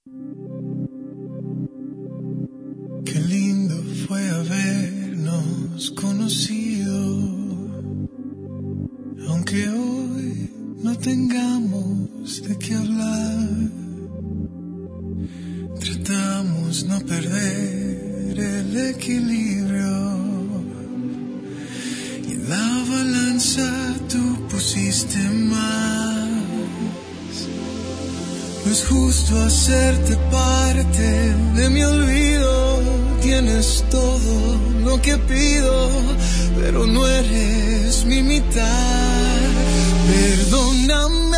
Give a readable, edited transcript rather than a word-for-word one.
Qué lindo fue habernos conocido, aunque hoy no tengamos de qué hablar. Tratamos no perder el equilibrio y en la balanza tú pusiste más. No es justo hacerte parte de mi olvido. Tienes todo lo que pido, pero no eres mi mitad. Perdóname